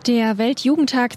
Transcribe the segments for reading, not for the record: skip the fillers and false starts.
Der Weltjugendtag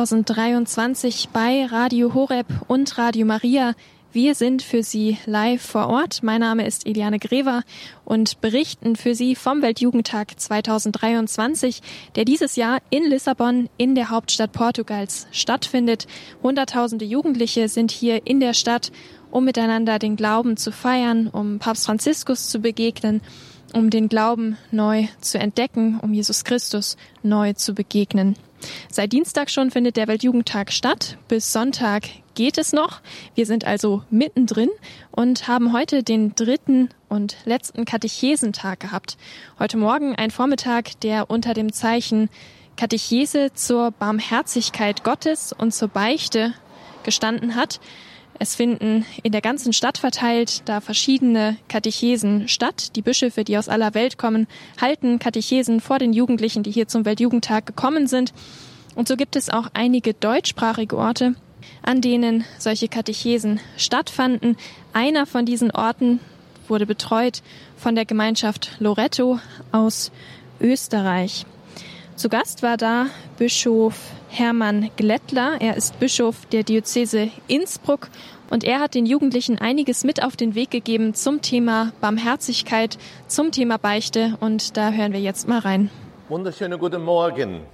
2023 bei Radio Horeb und Radio Maria. Wir sind für Sie live vor Ort. Mein Name ist Eliane Grever und berichten für Sie vom Weltjugendtag 2023, der dieses Jahr in Lissabon, in der Hauptstadt Portugals, stattfindet. Hunderttausende Jugendliche sind hier in der Stadt, um miteinander den Glauben zu feiern, um Papst Franziskus zu begegnen, um den Glauben neu zu entdecken, um Jesus Christus neu zu begegnen. Seit Dienstag schon findet der Weltjugendtag statt. Bis Sonntag geht es noch. Wir sind also mittendrin und haben heute den 3. und letzten Katechesentag gehabt. Heute Morgen ein Vormittag, der unter dem Zeichen Katechese zur Barmherzigkeit Gottes und zur Beichte gestanden hat. Es finden in der ganzen Stadt verteilt da verschiedene Katechesen statt. Die Bischöfe, die aus aller Welt kommen, halten Katechesen vor den Jugendlichen, die hier zum Weltjugendtag gekommen sind. Und so gibt es auch einige deutschsprachige Orte, an denen solche Katechesen stattfanden. Einer von diesen Orten wurde betreut von der Gemeinschaft Loretto aus Österreich. Zu Gast war da Bischof Hermann Glättler. Er ist Bischof der Diözese Innsbruck und er hat den Jugendlichen einiges mit auf den Weg gegeben zum Thema Barmherzigkeit, zum Thema Beichte, und da hören wir jetzt mal rein. Wunderschönen guten Morgen.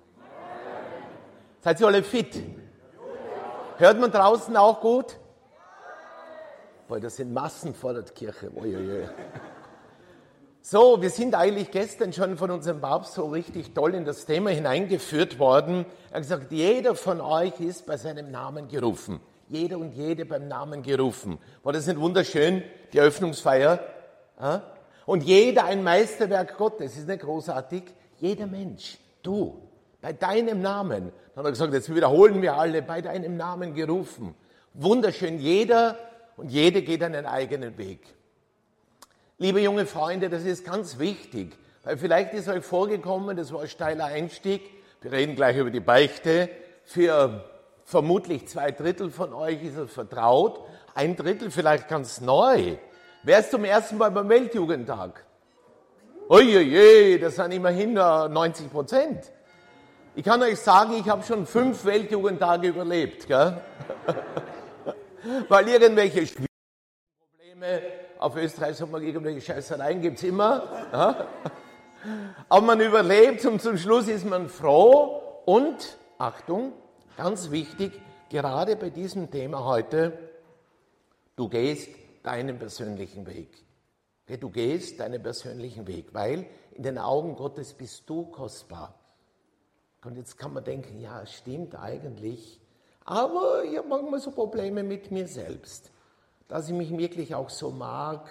Seid ihr alle fit? Hört man draußen auch gut? Boah, das sind Massen vor der Kirche. Uiuiui. So, wir sind eigentlich gestern schon von unserem Papst so richtig toll in das Thema hineingeführt worden. Er hat gesagt, jeder von euch ist bei seinem Namen gerufen. Jeder und jede beim Namen gerufen. War das nicht wunderschön, die Eröffnungsfeier? Und jeder ein Meisterwerk Gottes, ist nicht großartig? Jeder Mensch, du, bei deinem Namen. Dann hat er gesagt, jetzt wiederholen wir alle, bei deinem Namen gerufen. Wunderschön, jeder und jede geht einen eigenen Weg. Liebe junge Freunde, das ist ganz wichtig, weil vielleicht ist euch vorgekommen, das war ein steiler Einstieg, wir reden gleich über die Beichte, für vermutlich 2/3 von euch ist es vertraut, 1/3 vielleicht ganz neu. Wer ist zum ersten Mal beim Weltjugendtag? Uiuiui, das sind immerhin 90%. Ich kann euch sagen, ich habe schon 5 Weltjugendtage überlebt, gell? Weil irgendwelche Probleme, auf Österreich sagt man, irgendwelche Scheißereien gibt's immer. Ja? Aber man überlebt und zum Schluss ist man froh. Und, Achtung, ganz wichtig, gerade bei diesem Thema heute, du gehst deinen persönlichen Weg. Okay, du gehst deinen persönlichen Weg, weil in den Augen Gottes bist du kostbar. Und jetzt kann man denken, ja, stimmt eigentlich, aber ich habe manchmal so Probleme mit mir selbst, dass ich mich wirklich auch so mag.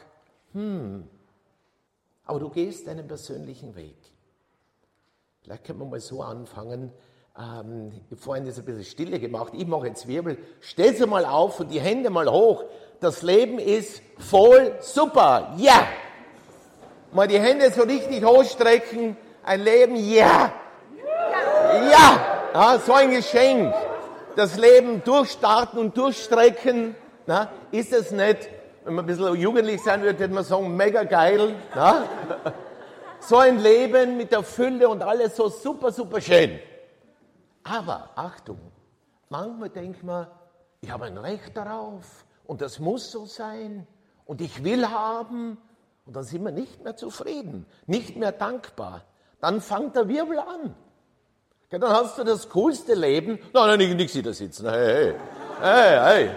Aber du gehst deinen persönlichen Weg. Vielleicht können wir mal so anfangen. Ich habe vorhin das ein bisschen Stille gemacht. Ich mache jetzt Wirbel. Stellt sie mal auf und die Hände mal hoch. Das Leben ist voll super. Ja! Mal die Hände so richtig hochstrecken. Ein Leben, ja! Ja! Ja, so ein Geschenk. Das Leben durchstarten und durchstrecken. Na, ist es nicht, wenn man ein bisschen jugendlich sein würde, würde man sagen, mega geil. Na? So ein Leben mit der Fülle und alles so super, super schön. Aber, Achtung, manchmal denkt man, ich habe ein Recht darauf und das muss so sein und ich will haben, und dann sind wir nicht mehr zufrieden, nicht mehr dankbar. Dann fängt der Wirbel an. Ja, dann hast du das coolste Leben. Nein, nicht Sie da sitzen. Hey, hey, hey.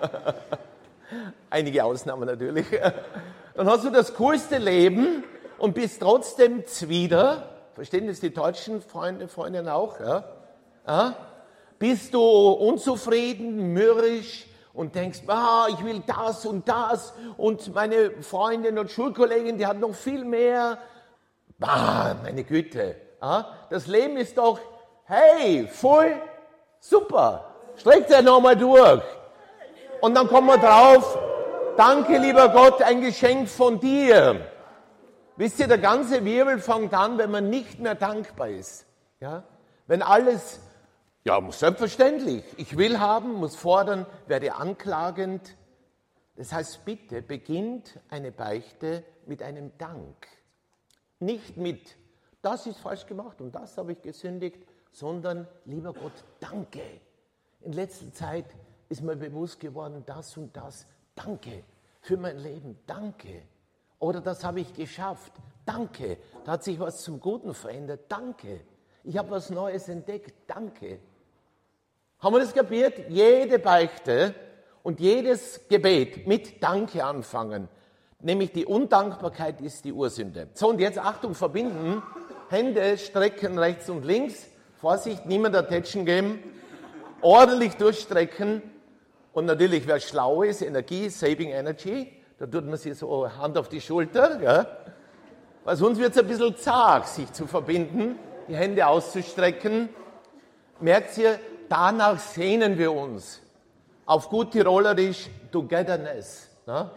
Einige Ausnahmen natürlich. Dann hast du das coolste Leben und bist trotzdem zwider. Verstehen das die deutschen Freundinnen auch? Ja? Bist du unzufrieden, mürrisch und denkst, ich will das und meine Freundin und Schulkollegin, die hat noch viel mehr. Meine Güte. Das Leben ist doch, hey, voll super. Streckt er nochmal durch. Und dann kommen wir drauf, danke lieber Gott, ein Geschenk von dir. Wisst ihr, der ganze Wirbel fängt an, wenn man nicht mehr dankbar ist. Ja? Wenn alles, selbstverständlich, ich will haben, muss fordern, werde anklagend. Das heißt, bitte beginnt eine Beichte mit einem Dank. Nicht mit, das ist falsch gemacht und das habe ich gesündigt, sondern, lieber Gott, danke. In letzter Zeit ist mir bewusst geworden, das und das, danke für mein Leben, danke. Oder das habe ich geschafft, danke. Da hat sich was zum Guten verändert, danke. Ich habe was Neues entdeckt, danke. Haben wir das kapiert? Jede Beichte und jedes Gebet mit Danke anfangen. Nämlich die Undankbarkeit ist die Ursünde. So, und jetzt Achtung, verbinden. Hände strecken rechts und links. Vorsicht, niemand Attention geben. Ordentlich durchstrecken. Und natürlich, wer schlau ist, Energie, Saving Energy, da tut man sich so Hand auf die Schulter. Ja? Weil sonst wird es ein bisschen zart, sich zu verbinden, die Hände auszustrecken. Merkt ihr, danach sehnen wir uns. Auf gut Tirolerisch, Togetherness. Ne?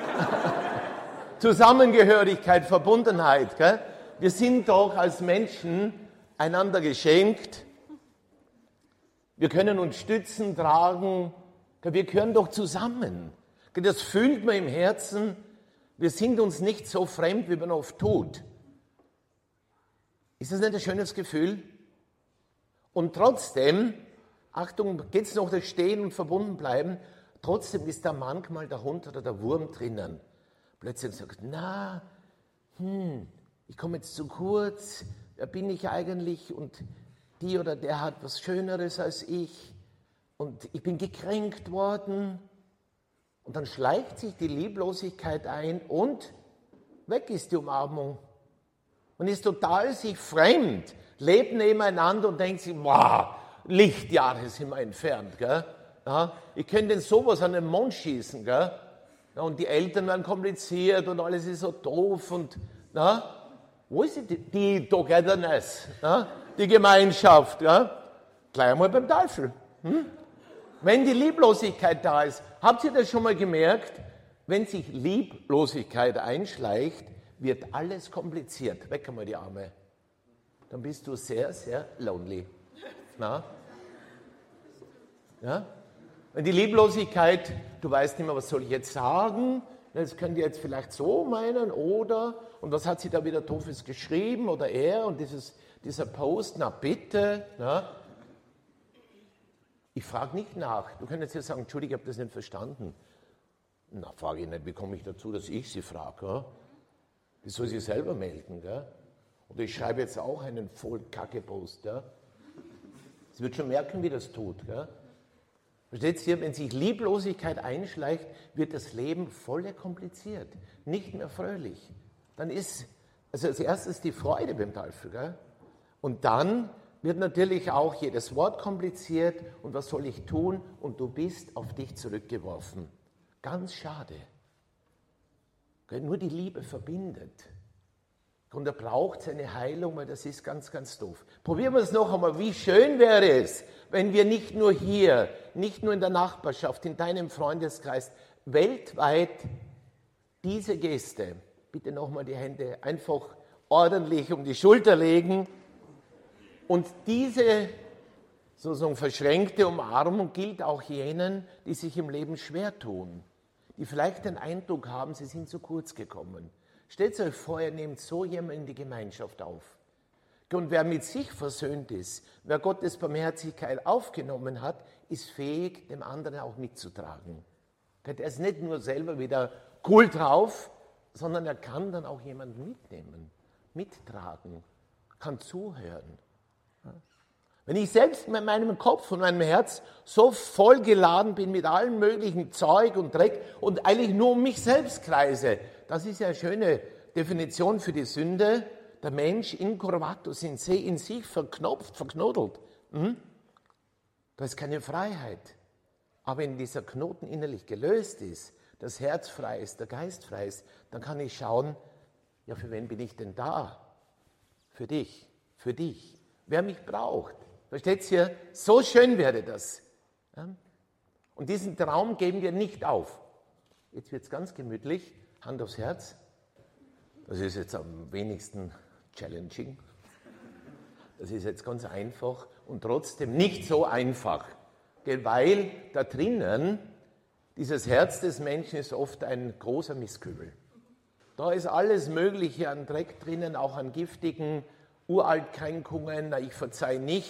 Zusammengehörigkeit, Verbundenheit. Gell? Wir sind doch als Menschen einander geschenkt. Wir können uns stützen, tragen. Wir gehören doch zusammen. Das fühlt man im Herzen. Wir sind uns nicht so fremd, wie man oft tut. Ist das nicht ein schönes Gefühl? Und trotzdem, Achtung, geht es noch das Stehen und verbunden bleiben, trotzdem ist da manchmal der Hund oder der Wurm drinnen. Plötzlich sagt, ich komme jetzt zu kurz, wer bin ich eigentlich und die oder der hat was Schöneres als ich und ich bin gekränkt worden. Und dann schleicht sich die Lieblosigkeit ein und weg ist die Umarmung. Man ist total sich fremd, lebt nebeneinander und denkt sich, wow, Lichtjahre sind wir entfernt. Gell? Ja, ich könnte denn sowas an den Mond schießen. Gell? Ja, und die Eltern werden kompliziert und alles ist so doof. Und, wo ist die Togetherness, die Gemeinschaft? Gleich einmal beim Teufel. Wenn die Lieblosigkeit da ist, habt ihr das schon mal gemerkt? Wenn sich Lieblosigkeit einschleicht, wird alles kompliziert. Weg einmal die Arme. Dann bist du sehr, sehr lonely. Ja? Wenn die Lieblosigkeit, du weißt nicht mehr, was soll ich jetzt sagen? Das könnt ihr jetzt vielleicht so meinen, oder? Und was hat sie da wieder Doofes geschrieben, oder er? Und dieser Post, na bitte. Na? Ich frage nicht nach. Du könntest ja sagen, Entschuldigung, ich habe das nicht verstanden. Na, frage ich nicht, wie komme ich dazu, dass ich sie frage? Ja? Die soll sie selber melden. Gell? Oder ich schreibe jetzt auch einen Voll-Kacke-Post. Ja? Sie wird schon merken, wie das tut. Gell? Versteht ihr, wenn sich Lieblosigkeit einschleicht, wird das Leben voll kompliziert, nicht mehr fröhlich. Dann ist, also als erstes die Freude beim Teufel. Gell? Und dann wird natürlich auch jedes Wort kompliziert und was soll ich tun? Und du bist auf dich zurückgeworfen. Ganz schade. Nur die Liebe verbindet. Und er braucht seine Heilung, weil das ist ganz, ganz doof. Probieren wir es noch einmal. Wie schön wäre es, wenn wir nicht nur hier, nicht nur in der Nachbarschaft, in deinem Freundeskreis, weltweit diese Geste, bitte nochmal die Hände einfach ordentlich um die Schulter legen. Und diese sozusagen verschränkte Umarmung gilt auch jenen, die sich im Leben schwer tun, die vielleicht den Eindruck haben, sie sind zu kurz gekommen. Stellt euch vor, ihr nehmt so jemanden in die Gemeinschaft auf. Und wer mit sich versöhnt ist, wer Gottes Barmherzigkeit aufgenommen hat, ist fähig, dem anderen auch mitzutragen. Er ist nicht nur selber wieder cool drauf, sondern er kann dann auch jemanden mitnehmen, mittragen, kann zuhören. Wenn ich selbst mit meinem Kopf und meinem Herz so vollgeladen bin mit allem möglichen Zeug und Dreck und eigentlich nur um mich selbst kreise, das ist ja eine schöne Definition für die Sünde, der Mensch incurvatus, in sich verknopft, verknotelt. Da ist keine Freiheit. Aber wenn dieser Knoten innerlich gelöst ist, das Herz frei ist, der Geist frei ist, dann kann ich schauen, ja, für wen bin ich denn da? Für dich, wer mich braucht. Versteht ihr? So schön wäre das. Und diesen Traum geben wir nicht auf. Jetzt wird es ganz gemütlich, Hand aufs Herz. Das ist jetzt am wenigsten challenging. Das ist jetzt ganz einfach und trotzdem nicht so einfach. Weil da drinnen, dieses Herz des Menschen ist oft ein großer Mistkübel. Da ist alles Mögliche an Dreck drinnen, auch an giftigen Uraltkränkungen. Ich verzeihe nicht,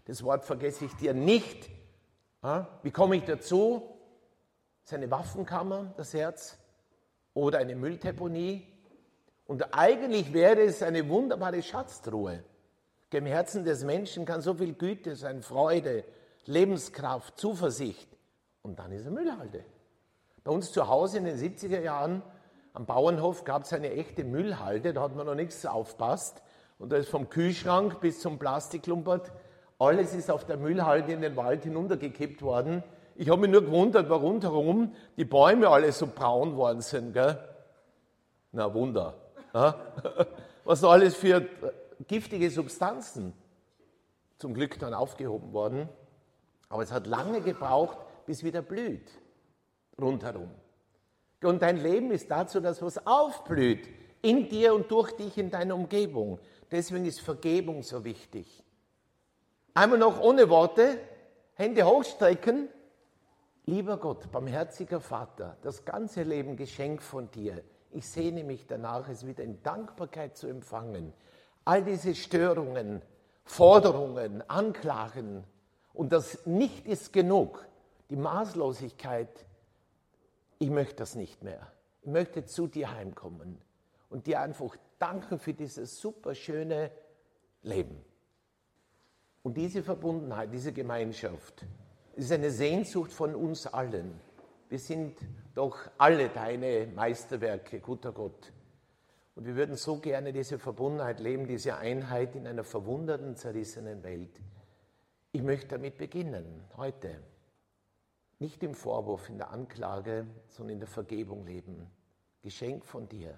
Das Wort vergesse ich dir nicht. Wie komme ich dazu? Das ist eine Waffenkammer, das Herz, oder eine Mülldeponie. Und eigentlich wäre es eine wunderbare Schatztruhe. Im Herzen des Menschen kann so viel Güte sein, Freude, Lebenskraft, Zuversicht. Und dann ist eine Müllhalde. Bei uns zu Hause in den 70er Jahren am Bauernhof gab es eine echte Müllhalde, da hat man noch nichts aufpasst. Und da ist vom Kühlschrank bis zum Plastikklumpert, alles ist auf der Müllhalde in den Wald hinuntergekippt worden. Ich habe mich nur gewundert, warum rundherum die Bäume alle so braun worden sind. Gell? Na, Wunder. Ja? Was da alles für giftige Substanzen zum Glück dann aufgehoben worden. Aber es hat lange gebraucht, bis wieder blüht rundherum. Und dein Leben ist dazu, dass was aufblüht in dir und durch dich in deiner Umgebung. Deswegen ist Vergebung so wichtig. Einmal noch ohne Worte, Hände hochstrecken. Lieber Gott, barmherziger Vater, das ganze Leben Geschenk von dir. Ich sehne mich danach, es wieder in Dankbarkeit zu empfangen. All diese Störungen, Forderungen, Anklagen und das Nicht ist genug, die Maßlosigkeit, ich möchte das nicht mehr. Ich möchte zu dir heimkommen und dir einfach danken für dieses super schöne Leben. Und diese Verbundenheit, diese Gemeinschaft, ist eine Sehnsucht von uns allen. Wir sind doch alle deine Meisterwerke, guter Gott. Und wir würden so gerne diese Verbundenheit leben, diese Einheit in einer verwunderten, zerrissenen Welt. Ich möchte damit beginnen, heute. Nicht im Vorwurf, in der Anklage, sondern in der Vergebung leben. Geschenk von dir.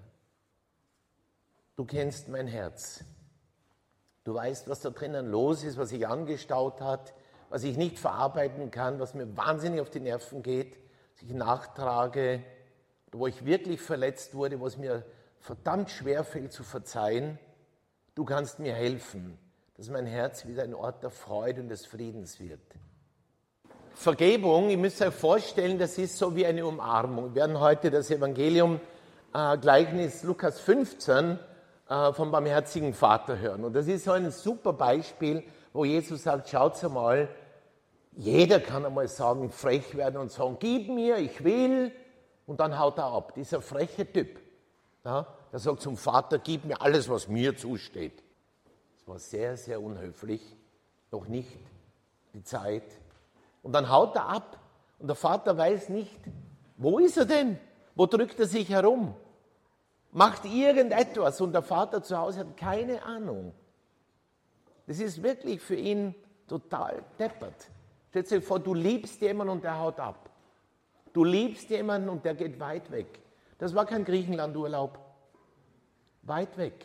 Du kennst mein Herz. Du weißt, was da drinnen los ist, was sich angestaut hat, was ich nicht verarbeiten kann, was mir wahnsinnig auf die Nerven geht, was ich nachtrage, wo ich wirklich verletzt wurde, was mir verdammt schwer fällt zu verzeihen. Du kannst mir helfen, dass mein Herz wieder ein Ort der Freude und des Friedens wird. Vergebung, ihr müsst euch vorstellen, das ist so wie eine Umarmung. Wir werden heute das Evangelium Gleichnis Lukas 15 vom barmherzigen Vater hören. Und das ist so ein super Beispiel, wo Jesus sagt, schaut mal, jeder kann einmal sagen, frech werden und sagen, gib mir, ich will, und dann haut er ab. Dieser freche Typ, ja, der sagt zum Vater, gib mir alles, was mir zusteht. Das war sehr, sehr unhöflich, noch nicht die Zeit. Und dann haut er ab und der Vater weiß nicht, wo ist er denn? Wo drückt er sich herum? Macht irgendetwas und der Vater zu Hause hat keine Ahnung. Das ist wirklich für ihn total deppert. Stell dir vor, du liebst jemanden und der haut ab. Du liebst jemanden und der geht weit weg. Das war kein Griechenlandurlaub. Weit weg.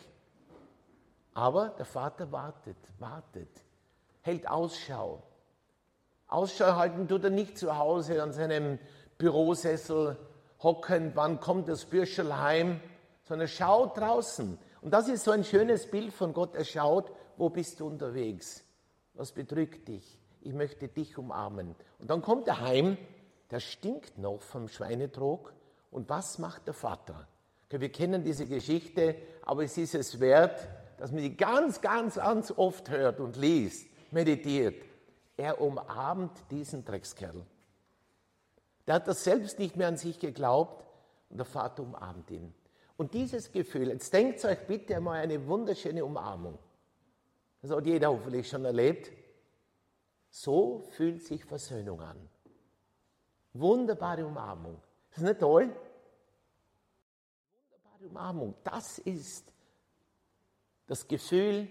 Aber der Vater wartet, hält Ausschau. Ausschau halten tut er nicht zu Hause an seinem Bürosessel hocken, wann kommt das Bürscherl heim, sondern er schaut draußen. Und das ist so ein schönes Bild von Gott. Er schaut, wo bist du unterwegs? Was bedrückt dich? Ich möchte dich umarmen. Und dann kommt er heim, der stinkt noch vom Schweinetrog. Und was macht der Vater? Okay, wir kennen diese Geschichte, aber es ist es wert, dass man die ganz, ganz, ganz oft hört und liest, meditiert. Er umarmt diesen Dreckskerl. Der hat das selbst nicht mehr an sich geglaubt und der Vater umarmt ihn. Und dieses Gefühl, jetzt denkt euch bitte einmal eine wunderschöne Umarmung. Das hat jeder hoffentlich schon erlebt. So fühlt sich Versöhnung an. Wunderbare Umarmung. Ist das nicht toll? Wunderbare Umarmung. Das ist das Gefühl,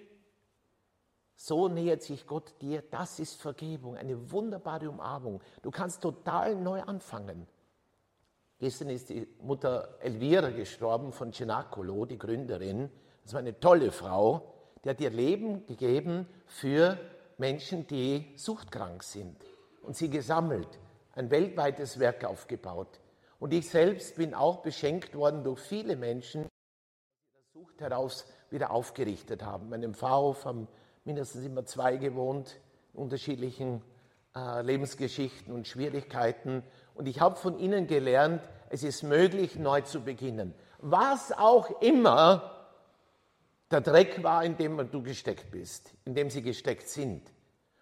so nähert sich Gott dir. Das ist Vergebung. Eine wunderbare Umarmung. Du kannst total neu anfangen. Gestern ist die Mutter Elvira gestorben von Cenacolo, die Gründerin. Das war eine tolle Frau, die hat ihr Leben gegeben für Menschen, die suchtkrank sind. Und sie gesammelt, ein weltweites Werk aufgebaut. Und ich selbst bin auch beschenkt worden durch viele Menschen, die aus der Sucht heraus wieder aufgerichtet haben. In meinem Pfarrhof haben mindestens immer 2 gewohnt, in unterschiedlichen Lebensgeschichten und Schwierigkeiten. Und ich habe von ihnen gelernt, es ist möglich, neu zu beginnen. Was auch immer der Dreck war, in dem du gesteckt bist, in dem sie gesteckt sind.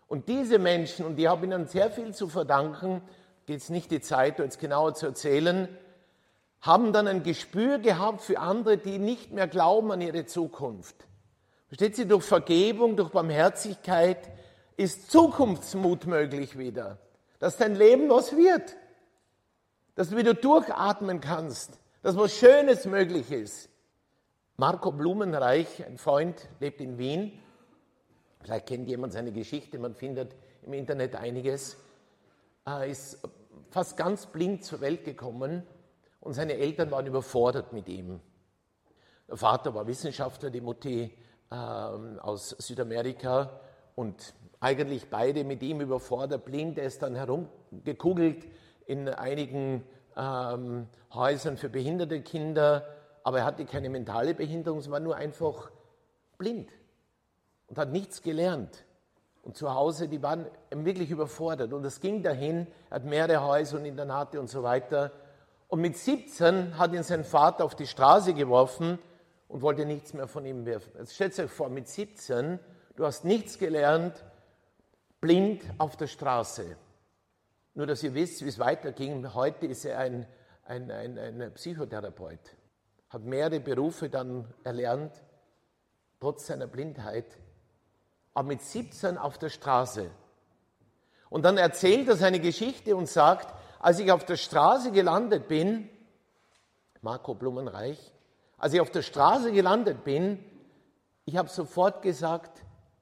Und diese Menschen, und ich habe ihnen sehr viel zu verdanken, geht es nicht die Zeit, jetzt genauer zu erzählen, haben dann ein Gespür gehabt für andere, die nicht mehr glauben an ihre Zukunft. Versteht Sie, durch Vergebung, durch Barmherzigkeit ist Zukunftsmut möglich wieder. Dass dein Leben was wird. Dass du wieder durchatmen kannst. Dass was Schönes möglich ist. Marco Blumenreich, ein Freund, lebt in Wien. Vielleicht kennt jemand seine Geschichte, man findet im Internet einiges. Er ist fast ganz blind zur Welt gekommen und seine Eltern waren überfordert mit ihm. Der Vater war Wissenschaftler, die Mutti aus Südamerika und eigentlich beide mit ihm überfordert, blind. Er ist dann herumgekugelt in einigen Häusern für behinderte Kinder, aber er hatte keine mentale Behinderung, es war nur einfach blind und hat nichts gelernt. Und zu Hause, die waren wirklich überfordert. Und es ging dahin, er hat mehrere Häuser und Internate und so weiter. Und mit 17 hat ihn sein Vater auf die Straße geworfen und wollte nichts mehr von ihm werfen. Jetzt stellt euch vor, mit 17, du hast nichts gelernt, blind auf der Straße. Nur, dass ihr wisst, wie es weiterging. Heute ist er ein Psychotherapeut. Hat mehrere Berufe dann erlernt, trotz seiner Blindheit. Aber mit 17 auf der Straße. Und dann erzählt er seine Geschichte und sagt, als ich auf der Straße gelandet bin, Marco Blumenreich, als ich auf der Straße gelandet bin, ich habe sofort gesagt,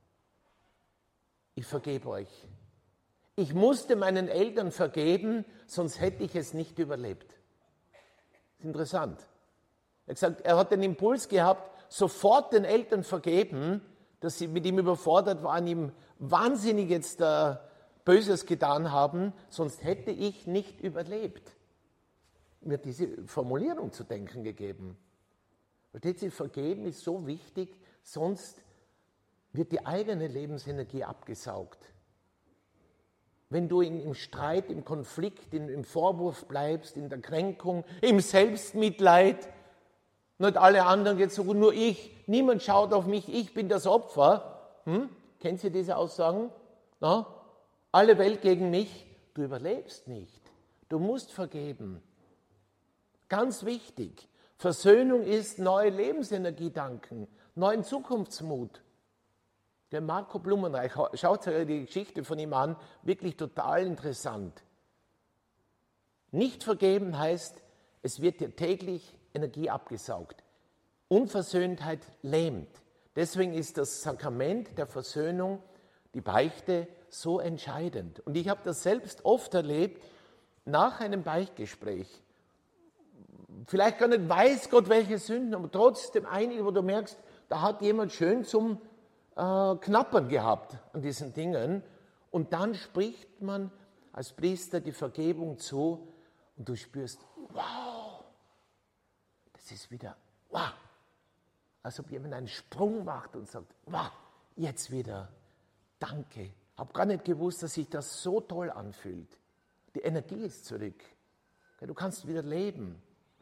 ich vergebe euch. Ich musste meinen Eltern vergeben, sonst hätte ich es nicht überlebt. Das ist interessant. Er hat gesagt, er hat den Impuls gehabt, sofort den Eltern vergeben, dass sie mit ihm überfordert waren, ihm wahnsinnig jetzt Böses getan haben, sonst hätte ich nicht überlebt. Mir hat diese Formulierung zu denken gegeben. Versteht Sie, vergeben ist so wichtig, sonst wird die eigene Lebensenergie abgesaugt. Wenn du im Streit, im Konflikt, im Vorwurf bleibst, in der Kränkung, im Selbstmitleid, nicht alle anderen geht so gut, nur ich, niemand schaut auf mich, ich bin das Opfer. Kennen Sie diese Aussagen? Na? Alle Welt gegen mich, du überlebst nicht. Du musst vergeben. Ganz wichtig. Versöhnung ist neue Lebensenergie danken, neuen Zukunftsmut. Der Marco Blumenreich, schaut euch die Geschichte von ihm an, wirklich total interessant. Nicht vergeben heißt, es wird dir täglich Energie abgesaugt. Unversöhntheit lähmt. Deswegen ist das Sakrament der Versöhnung, die Beichte, so entscheidend. Und ich habe das selbst oft erlebt, nach einem Beichtgespräch. Vielleicht gar nicht weiß Gott, welche Sünden, aber trotzdem einige, wo du merkst, da hat jemand schön zum Knappern gehabt an diesen Dingen. Und dann spricht man als Priester die Vergebung zu und du spürst, wow, das ist wieder, wow. Als ob jemand einen Sprung macht und sagt, wow, jetzt wieder, danke. Habe gar nicht gewusst, dass sich das so toll anfühlt. Die Energie ist zurück. Du kannst wieder leben.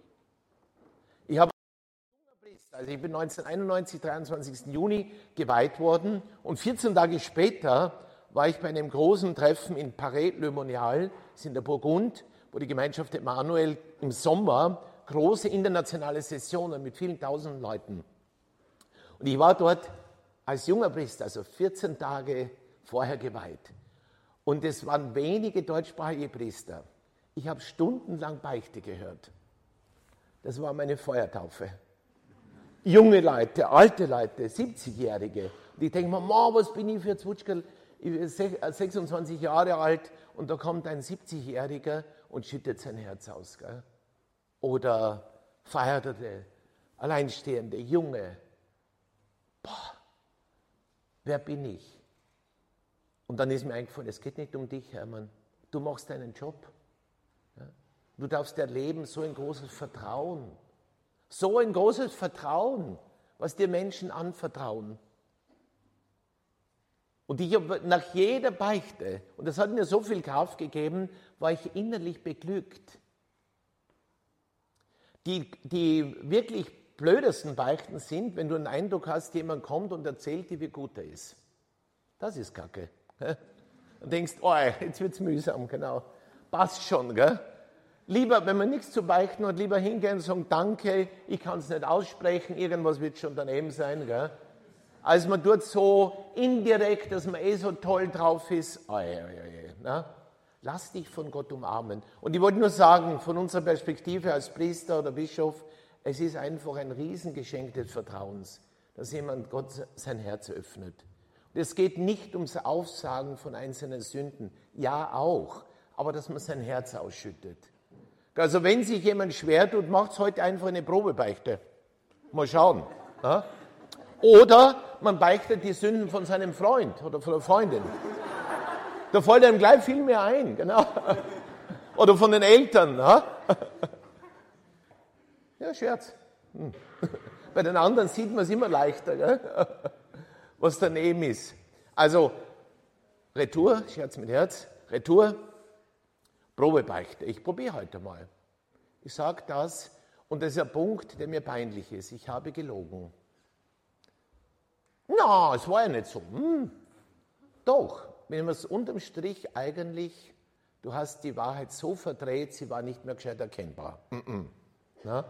Also ich bin 1991, 23. Juni geweiht worden und 14 Tage später war ich bei einem großen Treffen in Paray-le-Monial, das ist in der Burgund, wo die Gemeinschaft Emanuel im Sommer große internationale Sessionen mit vielen tausend Leuten. Und ich war dort als junger Priester, also 14 Tage vorher geweiht. Und es waren wenige deutschsprachige Priester. Ich habe stundenlang Beichte gehört. Das war meine Feuertaufe. Junge Leute, alte Leute, 70-Jährige. Und ich denke mir, was bin ich für ein Zwutschkerl? Ich bin 26 Jahre alt und da kommt ein 70-Jähriger und schüttet sein Herz aus. Gell? Oder Verheiratete, Alleinstehende, Junge. Boah, wer bin ich? Und dann ist mir eingefallen, es geht nicht um dich, Hermann. Du machst deinen Job. Ja? Du darfst erleben, so ein großes Vertrauen. So ein großes Vertrauen, was dir Menschen anvertrauen. Und ich habe nach jeder Beichte, und das hat mir so viel Kraft gegeben, war ich innerlich beglückt. Die wirklich blödesten Beichten sind, wenn du einen Eindruck hast, jemand kommt und erzählt dir, wie gut er ist. Das ist Kacke. Und denkst, oh, jetzt wird's mühsam, genau. Passt schon, gell? Lieber, wenn man nichts zu beichten hat, lieber hingehen und sagen, danke, ich kann es nicht aussprechen, irgendwas wird schon daneben sein, gell? Als man tut so indirekt, dass man so toll drauf ist, ne? Lass dich von Gott umarmen. Und ich wollte nur sagen, von unserer Perspektive als Priester oder Bischof, es ist einfach ein Riesengeschenk des Vertrauens, dass jemand Gott sein Herz öffnet. Und es geht nicht ums Aufsagen von einzelnen Sünden, ja auch, aber dass man sein Herz ausschüttet. Also wenn sich jemand schwer tut, macht es heute einfach eine Probebeichte. Mal schauen. Ja? Oder man beichtet die Sünden von seinem Freund oder von der Freundin. Da fällt einem gleich viel mehr ein, genau. Oder von den Eltern. Ja, Scherz. Bei den anderen sieht man es immer leichter, gell? Was daneben ist. Also, Retour, Scherz mit Herz, Retour, Probebeichte. Ich probiere heute mal. Ich sage das, und das ist ein Punkt, der mir peinlich ist. Ich habe gelogen. Na, es war ja nicht so. Doch, wenn man es unterm Strich eigentlich, du hast die Wahrheit so verdreht, sie war nicht mehr gescheit erkennbar. Na?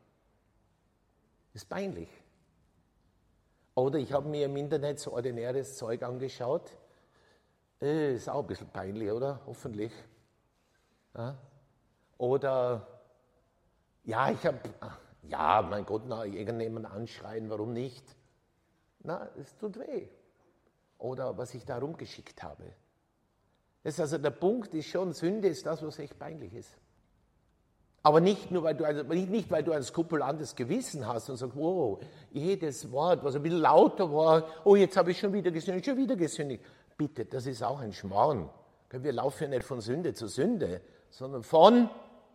Ist peinlich. Oder ich habe mir im Internet so ordinäres Zeug angeschaut. Ist auch ein bisschen peinlich, oder? Hoffentlich. Ja? Oder, ja, mein Gott, irgendjemand anschreien, warum nicht? Na, es tut weh. Oder was ich da rumgeschickt habe. Das ist also der Punkt ist schon, Sünde ist das, was echt peinlich ist. Aber nicht nur, weil du ein skrupulantes Gewissen hast und sagst, wow, jedes Wort, was ein bisschen lauter war, oh, jetzt habe ich schon wieder gesündigt. Bitte, das ist auch ein Schmarrn. Wir laufen ja nicht von Sünde zu Sünde, sondern von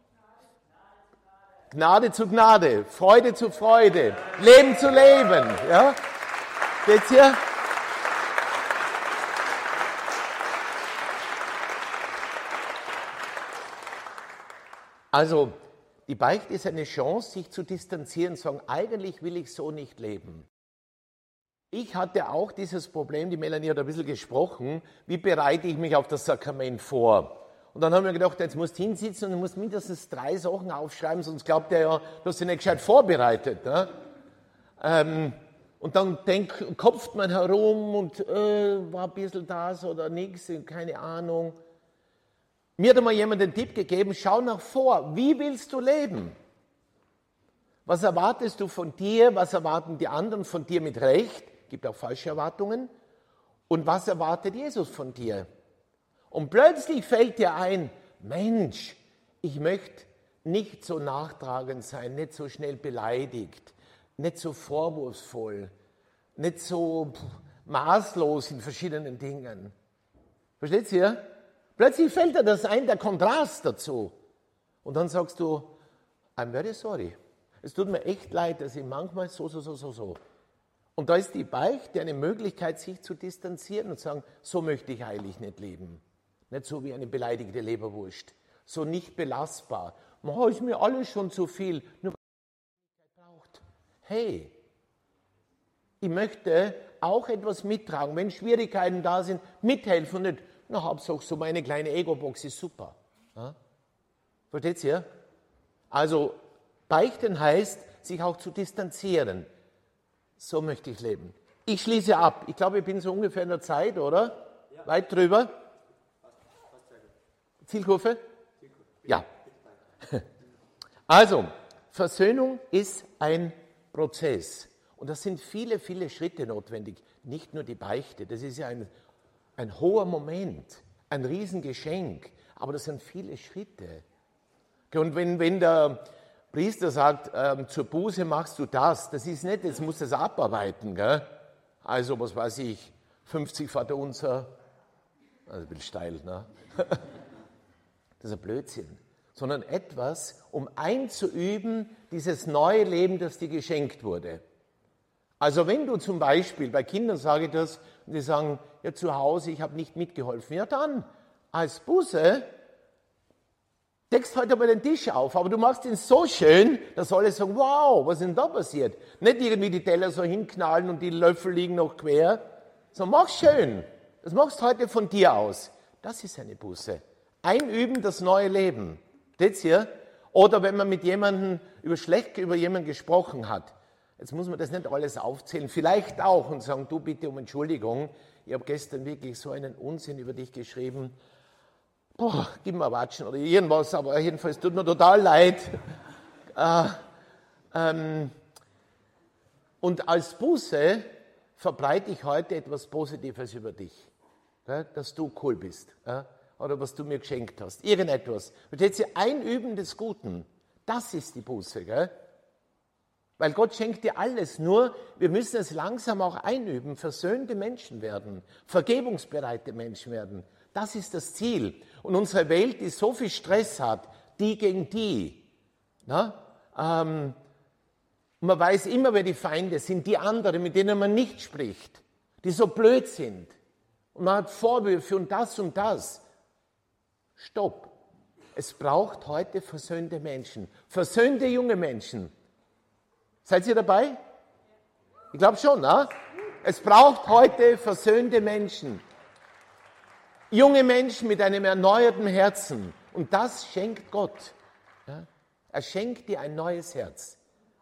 Gnade zu Gnade, Freude zu Freude, Leben zu Leben. Ja? Geht's hier? Also, die Beichte ist eine Chance, sich zu distanzieren, zu sagen, eigentlich will ich so nicht leben. Ich hatte auch dieses Problem, die Melanie hat ein bisschen gesprochen, wie bereite ich mich auf das Sakrament vor? Und dann haben wir gedacht, jetzt musst du hinsitzen und du musst mindestens 3 Sachen aufschreiben, sonst glaubt er ja, du hast dich nicht gescheit vorbereitet. Ne? Und dann kopft man herum und war ein bisschen das oder nichts, keine Ahnung. Mir hat einmal jemand den Tipp gegeben, schau nach vor, wie willst du leben? Was erwartest du von dir, was erwarten die anderen von dir mit Recht? Gibt auch falsche Erwartungen. Und was erwartet Jesus von dir? Und plötzlich fällt dir ein, Mensch, ich möchte nicht so nachtragend sein, nicht so schnell beleidigt, nicht so vorwurfsvoll, nicht so maßlos in verschiedenen Dingen. Versteht ihr? Plötzlich fällt dir das ein, der Kontrast dazu. Und dann sagst du, I'm very sorry. Es tut mir echt leid, dass ich manchmal so. Und da ist die Beichte eine Möglichkeit, sich zu distanzieren und zu sagen, so möchte ich heilig nicht leben. Nicht so wie eine beleidigte Leberwurst. So nicht belastbar. Ist mir alles schon zu viel. Nur weil man braucht. Hey, ich möchte auch etwas mittragen. Wenn Schwierigkeiten da sind, mithelfen und nicht, Hauptsache so meine kleine Ego-Box ist super. Ja? Versteht ihr? Also, beichten heißt, sich auch zu distanzieren. So möchte ich leben. Ich schließe ab. Ich glaube, ich bin so ungefähr in der Zeit, oder? Ja. Weit drüber? Zielkurve? Ja. Also, Versöhnung ist ein Prozess. Und das sind viele, viele Schritte notwendig. Nicht nur die Beichte. Das ist ja ein hoher Moment, ein Riesengeschenk. Aber das sind viele Schritte. Und wenn der Priester sagt, zur Buße machst du das ist nicht, jetzt musst du das abarbeiten. Gell? Also, was weiß ich, 50 Vaterunser, also ein bisschen steil, ne? Das ist ein Blödsinn. Sondern etwas, um einzuüben, dieses neue Leben, das dir geschenkt wurde. Also wenn du zum Beispiel, bei Kindern sage ich das, und die sagen, ja zu Hause, ich habe nicht mitgeholfen, ja dann, als Buße, deckst heute mal den Tisch auf, aber du machst ihn so schön, dass alle sagen, wow, was ist denn da passiert? Nicht irgendwie die Teller so hinknallen und die Löffel liegen noch quer, sondern mach schön. Das machst du heute von dir aus. Das ist eine Buße. Einüben das neue Leben. Steht's hier? Oder wenn man mit jemandem schlecht über jemanden gesprochen hat. Jetzt muss man das nicht alles aufzählen. Vielleicht auch und sagen, du bitte um Entschuldigung. Ich habe gestern wirklich so einen Unsinn über dich geschrieben. Boah, gib mir Watschen oder irgendwas, aber jedenfalls tut mir total leid. Und als Buße verbreite ich heute etwas Positives über dich. Dass du cool bist. Oder was du mir geschenkt hast. Irgendetwas. Und jetzt Einüben des Guten. Das ist die Buße. Gell? Weil Gott schenkt dir alles. Nur, wir müssen es langsam auch einüben. Versöhnte Menschen werden. Vergebungsbereite Menschen werden. Das ist das Ziel. Und unsere Welt, die so viel Stress hat, die gegen die. Man weiß immer, wer die Feinde sind. Die anderen, mit denen man nicht spricht. Die so blöd sind. Und man hat Vorwürfe und das und das. Stopp. Es braucht heute versöhnte Menschen. Versöhnte junge Menschen. Seid ihr dabei? Ich glaube schon, ne? Es braucht heute versöhnte Menschen. Junge Menschen mit einem erneuerten Herzen. Und das schenkt Gott. Ja? Er schenkt dir ein neues Herz.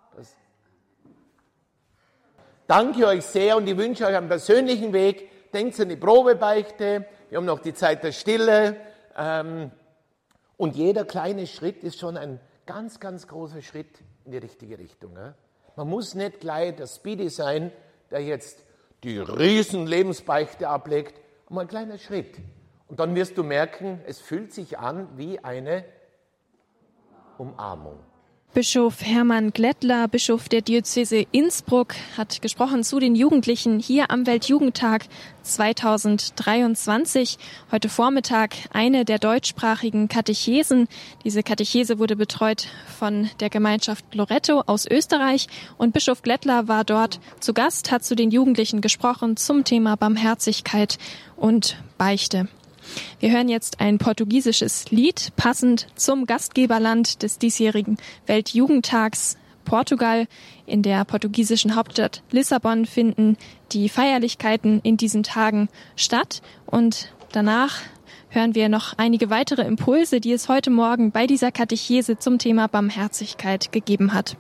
Danke euch sehr und ich wünsche euch einen persönlichen Weg. Denkt an die Probebeichte. Wir haben noch die Zeit der Stille. Und jeder kleine Schritt ist schon ein ganz, ganz großer Schritt in die richtige Richtung. Ja? Man muss nicht gleich der Speedy sein, der jetzt die riesen Lebensbeichte ablegt, aber ein kleiner Schritt. Und dann wirst du merken, es fühlt sich an wie eine Umarmung. Bischof Hermann Glättler, Bischof der Diözese Innsbruck, hat gesprochen zu den Jugendlichen hier am Weltjugendtag 2023. Heute Vormittag eine der deutschsprachigen Katechesen. Diese Katechese wurde betreut von der Gemeinschaft Loretto aus Österreich und Bischof Glättler war dort zu Gast, hat zu den Jugendlichen gesprochen zum Thema Barmherzigkeit und Beichte. Wir hören jetzt ein portugiesisches Lied, passend zum Gastgeberland des diesjährigen Weltjugendtags Portugal. In der portugiesischen Hauptstadt Lissabon finden die Feierlichkeiten in diesen Tagen statt. Und danach hören wir noch einige weitere Impulse, die es heute Morgen bei dieser Katechese zum Thema Barmherzigkeit gegeben hat.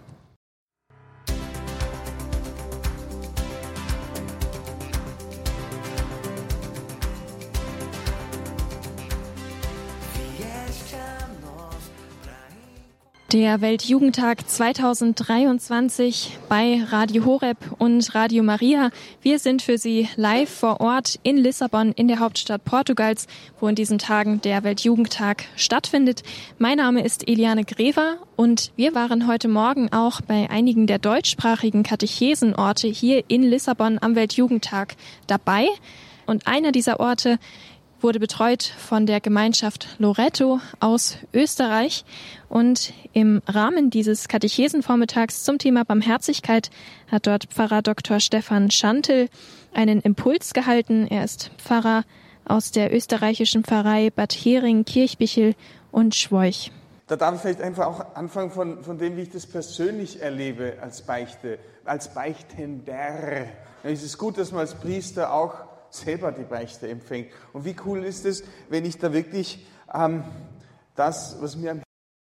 Der Weltjugendtag 2023 bei Radio Horeb und Radio Maria. Wir sind für Sie live vor Ort in Lissabon, in der Hauptstadt Portugals, wo in diesen Tagen der Weltjugendtag stattfindet. Mein Name ist Eliane Grever und wir waren heute Morgen auch bei einigen der deutschsprachigen Katechesenorte hier in Lissabon am Weltjugendtag dabei. Und einer dieser Orte wurde betreut von der Gemeinschaft Loretto aus Österreich. Und im Rahmen dieses Katechesenvormittags zum Thema Barmherzigkeit hat dort Pfarrer Dr. Stefan Schantl einen Impuls gehalten. Er ist Pfarrer aus der österreichischen Pfarrei Bad Hering, Kirchbichel und Schwoich. Da darf ich vielleicht einfach auch anfangen von dem, wie ich das persönlich erlebe als Beichte, als Beichtender. Es ist gut, dass man als Priester auch selber die Beichte empfängt. Und wie cool ist es, wenn ich da wirklich das, was mir am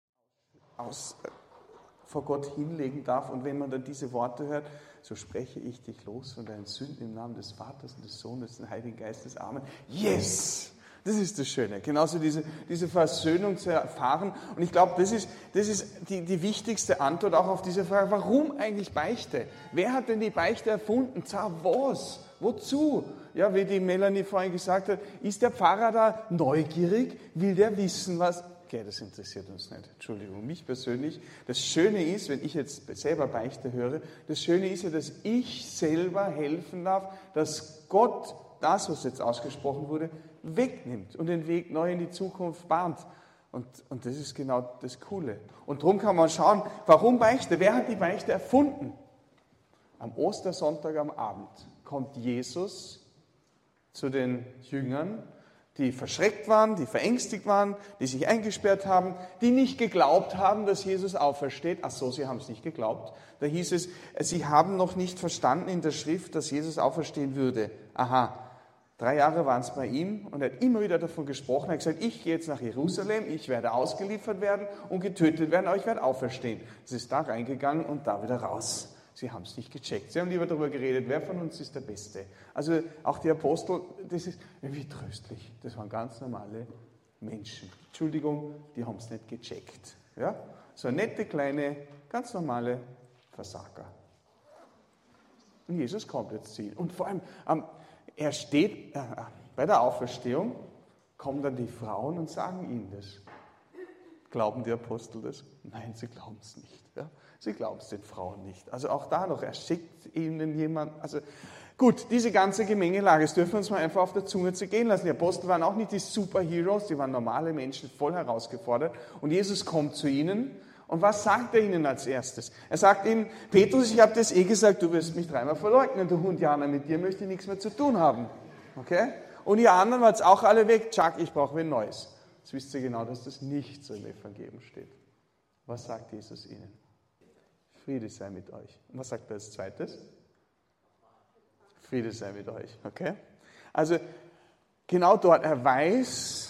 vor Gott hinlegen darf und wenn man dann diese Worte hört, so spreche ich dich los von deinen Sünden im Namen des Vaters und des Sohnes und des Heiligen Geistes. Amen. Yes! Das ist das Schöne, genauso diese Versöhnung zu erfahren. Und ich glaube, das ist die wichtigste Antwort auch auf diese Frage, warum eigentlich Beichte? Wer hat denn die Beichte erfunden? Za was? Wozu? Ja, wie die Melanie vorhin gesagt hat, ist der Pfarrer da neugierig? Will der wissen, was? Okay, das interessiert uns nicht. Entschuldigung, mich persönlich. Das Schöne ist, wenn ich jetzt selber Beichte höre, das Schöne ist ja, dass ich selber helfen darf, dass Gott das, was jetzt ausgesprochen wurde, wegnimmt und den Weg neu in die Zukunft bahnt. Und das ist genau das Coole. Und darum kann man schauen, warum Beichte? Wer hat die Beichte erfunden? Am Ostersonntag am Abend kommt Jesus zu den Jüngern, die verschreckt waren, die verängstigt waren, die sich eingesperrt haben, die nicht geglaubt haben, dass Jesus aufersteht. Ach so, sie haben es nicht geglaubt. Da hieß es, sie haben noch nicht verstanden in der Schrift, dass Jesus auferstehen würde. Aha, 3 Jahre waren es bei ihm und er hat immer wieder davon gesprochen. Er hat gesagt, ich gehe jetzt nach Jerusalem, ich werde ausgeliefert werden und getötet werden, aber ich werde auferstehen. Sie ist da reingegangen und da wieder raus. Sie haben es nicht gecheckt. Sie haben lieber darüber geredet, wer von uns ist der Beste. Also auch die Apostel, das ist irgendwie tröstlich. Das waren ganz normale Menschen. Entschuldigung, die haben es nicht gecheckt. Ja? So nette, kleine, ganz normale Versager. Und Jesus kommt jetzt zu ihnen. Und vor allem, er steht bei der Auferstehung, kommen dann die Frauen und sagen ihm das. Glauben die Apostel das? Nein, sie glauben es nicht. Ja? Sie glauben es den Frauen nicht. Also auch da noch, er schickt ihnen jemand. Also gut, diese ganze Gemengelage, das dürfen wir uns mal einfach auf der Zunge zergehen lassen. Die Apostel waren auch nicht die Superheroes, die waren normale Menschen, voll herausgefordert. Und Jesus kommt zu ihnen. Und was sagt er ihnen als erstes? Er sagt ihnen, Petrus, ich habe das gesagt, du wirst mich 3-mal verleugnen, du Hundianer, mit dir möchte ich nichts mehr zu tun haben. Okay? Und ihr anderen wart auch alle weg, Chuck, ich brauche ein Neues. Jetzt wisst ihr genau, dass das nicht so im Evangelium steht. Was sagt Jesus ihnen? Friede sei mit euch. Und was sagt er als zweites? Friede sei mit euch. Okay? Also genau dort, er weiß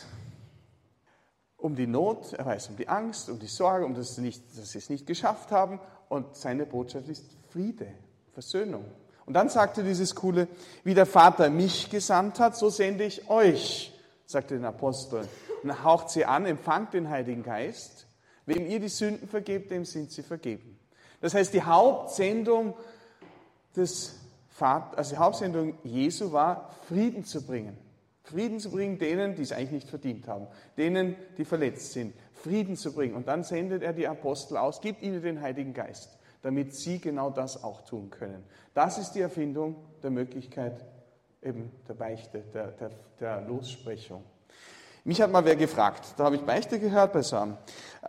um die Not, er weiß um die Angst, um die Sorge, um dass sie es nicht geschafft haben. Und seine Botschaft ist Friede, Versöhnung. Und dann sagt er dieses Coole, wie der Vater mich gesandt hat, so sende ich euch, sagt er den Aposteln. Und er haucht sie an, empfangt den Heiligen Geist. Wem ihr die Sünden vergebt, dem sind sie vergeben. Das heißt, die Hauptsendung des Vaters, also die Hauptsendung Jesu war, Frieden zu bringen. Frieden zu bringen denen, die es eigentlich nicht verdient haben, denen, die verletzt sind, Frieden zu bringen. Und dann sendet er die Apostel aus, gibt ihnen den Heiligen Geist, damit sie genau das auch tun können. Das ist die Erfindung der Möglichkeit eben der Beichte, der Lossprechung. Mich hat mal wer gefragt, da habe ich Beichte gehört bei so einem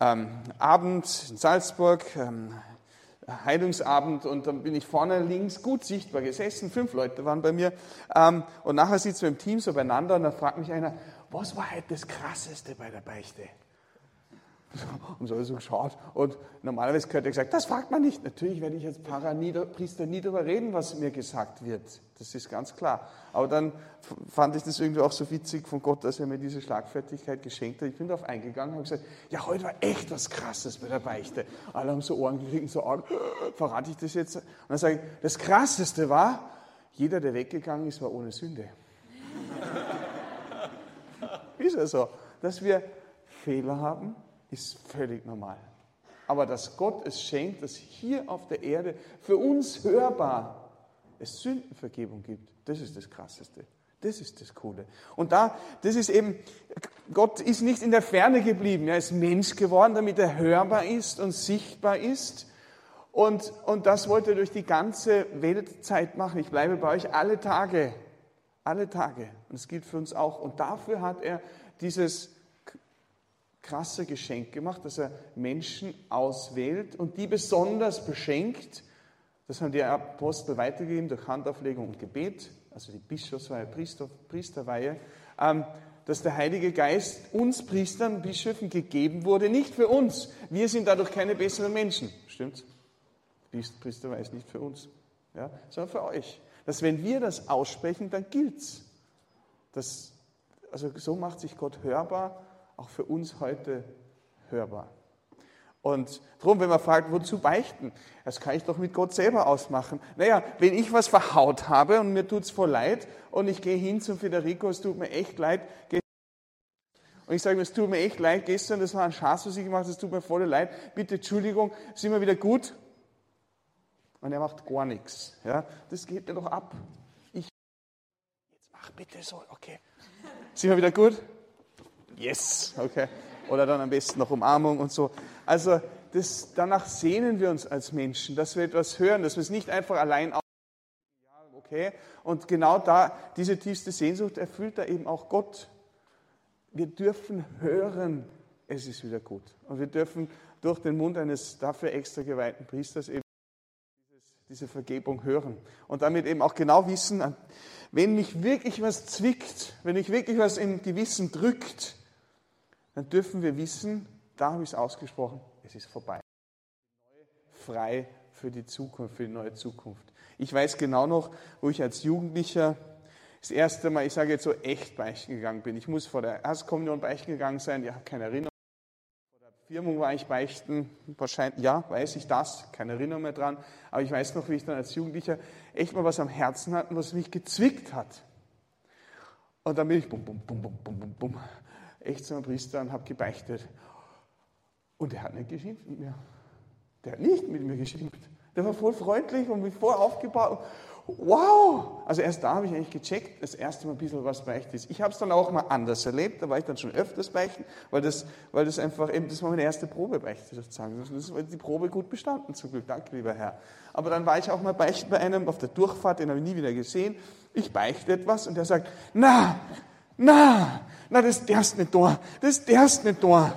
Abend in Salzburg, Heilungsabend, und dann bin ich vorne links gut sichtbar gesessen, 5 Leute waren bei mir, und nachher sitzen wir im Team so beieinander und dann fragt mich einer, was war heute das Krasseste bei der Beichte? Und so habe ich so geschaut und normalerweise gehört er gesagt, das fragt man nicht. Natürlich werde ich als Pfarrer, Priester nie darüber reden, was mir gesagt wird. Das ist ganz klar. Aber dann fand ich das irgendwie auch so witzig von Gott, dass er mir diese Schlagfertigkeit geschenkt hat. Ich bin darauf eingegangen und habe gesagt, ja, heute war echt was Krasses bei der Beichte. Alle haben so Ohren gekriegt, so Augen, verrate ich das jetzt? Und dann sage ich, das Krasseste war, jeder, der weggegangen ist, war ohne Sünde. Ist ja so, dass wir Fehler haben, ist völlig normal. Aber dass Gott es schenkt, dass hier auf der Erde für uns hörbar es Sündenvergebung gibt, das ist das Krasseste. Das ist das Coole. Und das ist eben, Gott ist nicht in der Ferne geblieben, er ist Mensch geworden, damit er hörbar ist und sichtbar ist. Und das wollte er durch die ganze Weltzeit machen. Ich bleibe bei euch alle Tage. Alle Tage. Und das gilt für uns auch. Und dafür hat er dieses krasse Geschenk gemacht, dass er Menschen auswählt und die besonders beschenkt. Das haben die Apostel weitergegeben durch Handauflegung und Gebet, also die Bischofsweihe, Priesterweihe, dass der Heilige Geist uns Priestern, Bischöfen gegeben wurde, nicht für uns. Wir sind dadurch keine besseren Menschen. Stimmt's? Priesterweihe ist nicht für uns, ja, sondern für euch. Dass wenn wir das aussprechen, dann gilt's. Also so macht sich Gott hörbar, auch für uns heute hörbar. Und darum, wenn man fragt, wozu beichten? Das kann ich doch mit Gott selber ausmachen. Naja, wenn ich was verhaut habe und mir tut's voll leid und ich gehe hin zum Federico, es tut mir echt leid, und ich sage ihm, es tut mir echt leid, gestern, das war ein Schatz, was ich gemacht habe, es tut mir voll leid, bitte Entschuldigung, sind wir wieder gut? Und er macht gar nichts. Ja? Das geht mir doch ab. Jetzt mach bitte so, okay. Sind wir wieder gut? Yes, okay. Oder dann am besten noch Umarmung und so. Also danach sehnen wir uns als Menschen, dass wir etwas hören, dass wir es nicht einfach allein ja, okay. Und genau da, diese tiefste Sehnsucht erfüllt da eben auch Gott. Wir dürfen hören, es ist wieder gut. Und wir dürfen durch den Mund eines dafür extra geweihten Priesters eben diese Vergebung hören. Und damit eben auch genau wissen, wenn mich wirklich was zwickt, wenn mich wirklich was im Gewissen drückt, dann dürfen wir wissen, da habe ich es ausgesprochen, es ist vorbei. Frei für die Zukunft, für die neue Zukunft. Ich weiß genau noch, wo ich als Jugendlicher das erste Mal, ich sage jetzt so, echt beichten gegangen bin. Ich muss vor der Erstkommunion beichten gegangen sein, ich habe keine Erinnerung. Vor der Firmung war ich beichten, wahrscheinlich, ja, weiß ich das, keine Erinnerung mehr dran. Aber ich weiß noch, wie ich dann als Jugendlicher echt mal was am Herzen hatte, was mich gezwickt hat. Und dann bin ich echt zu einem Priester und habe gebeichtet. Und der hat nicht geschimpft mit mir. Der hat nicht mit mir geschimpft. Der war voll freundlich und mich voll aufgebaut. Wow! Also erst da habe ich eigentlich gecheckt, das erste Mal ein bisschen was Beichten ist. Ich habe es dann auch mal anders erlebt, da war ich dann schon öfters beichten, weil das einfach eben, das war meine erste Probe Beichte sozusagen. Das war die Probe gut bestanden, zum Glück, danke lieber Herr. Aber dann war ich auch mal beichten bei einem auf der Durchfahrt, den habe ich nie wieder gesehen. Ich beichte etwas und der sagt, na, das darfst nicht da, das darfst nicht da.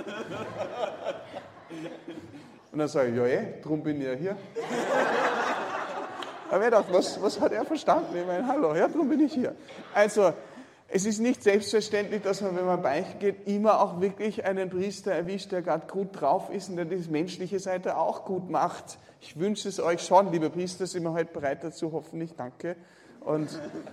Und dann sage ich, ja drum bin ich ja hier. Aber ich dachte, was hat er verstanden? Ich meine, hallo, ja, darum bin ich hier. Also, es ist nicht selbstverständlich, dass man, wenn man beichten geht, immer auch wirklich einen Priester erwischt, der gerade gut drauf ist und der die menschliche Seite auch gut macht. Ich wünsche es euch schon, liebe Priester, sind wir heute bereit dazu, hoffentlich, danke. Und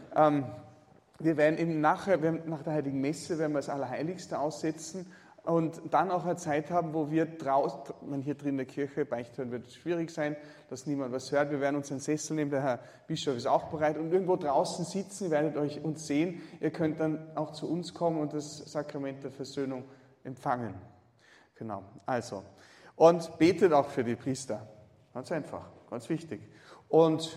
wir werden eben nach der Heiligen Messe, werden wir das Allerheiligste aussetzen und dann auch eine Zeit haben, wo wir draußen, wenn hier drin in der Kirche beichten hören, wird es schwierig sein, dass niemand was hört. Wir werden uns einen Sessel nehmen, der Herr Bischof ist auch bereit und irgendwo draußen sitzen, ihr werdet euch uns sehen. Ihr könnt dann auch zu uns kommen und das Sakrament der Versöhnung empfangen. Genau, also. Und betet auch für die Priester. Ganz einfach, ganz wichtig. Und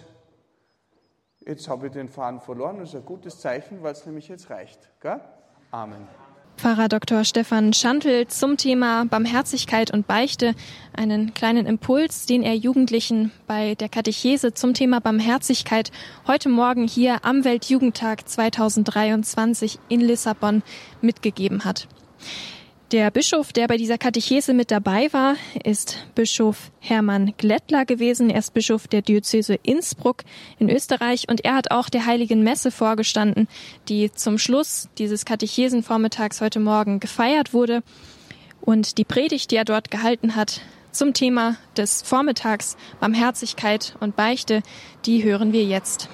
jetzt habe ich den Faden verloren, das ist ein gutes Zeichen, weil es nämlich jetzt reicht. Gell? Amen. Pfarrer Dr. Stefan Schantl zum Thema Barmherzigkeit und Beichte, einen kleinen Impuls, den er Jugendlichen bei der Katechese zum Thema Barmherzigkeit heute Morgen hier am Weltjugendtag 2023 in Lissabon mitgegeben hat. Der Bischof, der bei dieser Katechese mit dabei war, ist Bischof Hermann Glättler gewesen. Er ist Bischof der Diözese Innsbruck in Österreich und er hat auch der Heiligen Messe vorgestanden, die zum Schluss dieses Katechesenvormittags heute Morgen gefeiert wurde. Und die Predigt, die er dort gehalten hat zum Thema des Vormittags Barmherzigkeit und Beichte, die hören wir jetzt.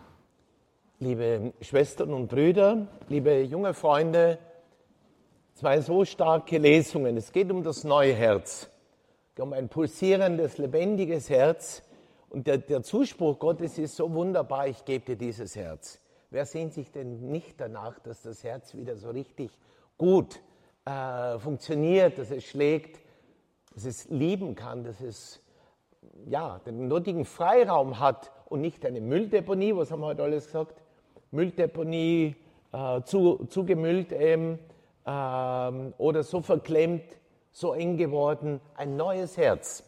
Liebe Schwestern und Brüder, liebe junge Freunde, zwei so starke Lesungen. Es geht um das neue Herz, um ein pulsierendes, lebendiges Herz. Und der Zuspruch Gottes ist so wunderbar, ich gebe dir dieses Herz. Wer sehnt sich denn nicht danach, dass das Herz wieder so richtig gut funktioniert, dass es schlägt, dass es lieben kann, dass es den nötigen Freiraum hat und nicht eine Mülldeponie, was haben wir heute alles gesagt? Mülldeponie, zugemüllt eben, oder so verklemmt, so eng geworden, ein neues Herz.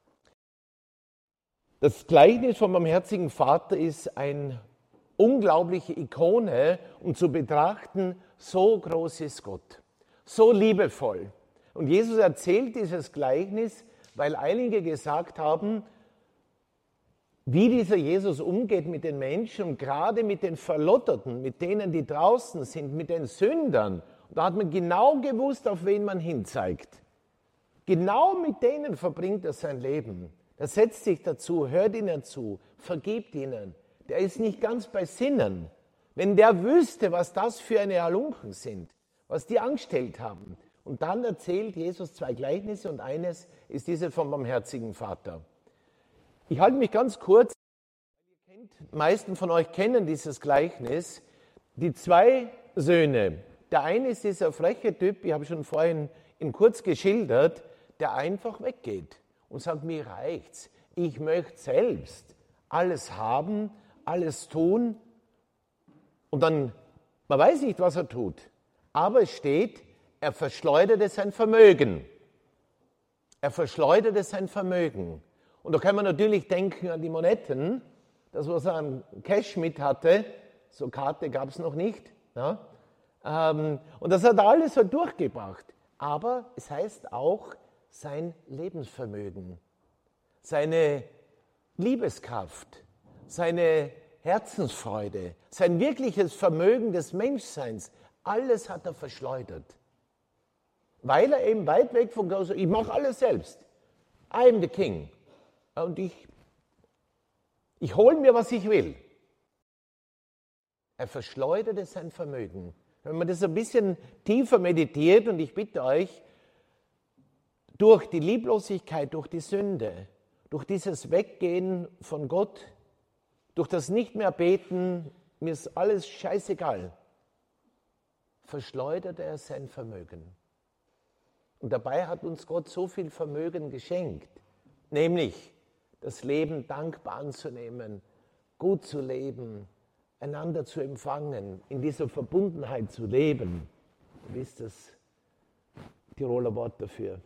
Das Gleichnis vom barmherzigen Vater ist eine unglaubliche Ikone, um zu betrachten, so groß ist Gott, so liebevoll. Und Jesus erzählt dieses Gleichnis, weil einige gesagt haben, wie dieser Jesus umgeht mit den Menschen und gerade mit den Verlotterten, mit denen, die draußen sind, mit den Sündern. Da hat man genau gewusst, auf wen man hinzeigt. Genau mit denen verbringt er sein Leben. Er setzt sich dazu, hört ihnen zu, vergibt ihnen. Der ist nicht ganz bei Sinnen. Wenn der wüsste, was das für eine Halunken sind, was die angestellt haben. Und dann erzählt Jesus zwei Gleichnisse und eines ist diese vom barmherzigen Vater. Ich halte mich ganz kurz. Die meisten von euch kennen dieses Gleichnis. Die zwei Söhne. Der eine ist dieser freche Typ, ich habe schon vorhin ihn kurz geschildert, der einfach weggeht und sagt, mir reicht's. Ich möchte selbst alles haben, alles tun. Und dann, man weiß nicht, was er tut, aber es steht, er verschleuderte sein Vermögen. Er verschleuderte sein Vermögen. Und da kann man natürlich denken an die Monetten, das, was er an Cash mit hatte, so Karte gab es noch nicht, ja. Und das hat er alles so durchgebracht. Aber es heißt auch sein Lebensvermögen, seine Liebeskraft, seine Herzensfreude, sein wirkliches Vermögen des Menschseins, alles hat er verschleudert. Weil er eben weit weg von Gott sagt, ich mache alles selbst. I am the king. Und ich hole mir, was ich will. Er verschleuderte sein Vermögen. Wenn man das ein bisschen tiefer meditiert, und ich bitte euch, durch die Lieblosigkeit, durch die Sünde, durch dieses Weggehen von Gott, durch das nicht mehr beten, mir ist alles scheißegal, verschleuderte er sein Vermögen. Und dabei hat uns Gott so viel Vermögen geschenkt, nämlich das Leben dankbar anzunehmen, gut zu leben, einander zu empfangen, in dieser Verbundenheit zu leben. Wie ist das Tiroler Wort dafür?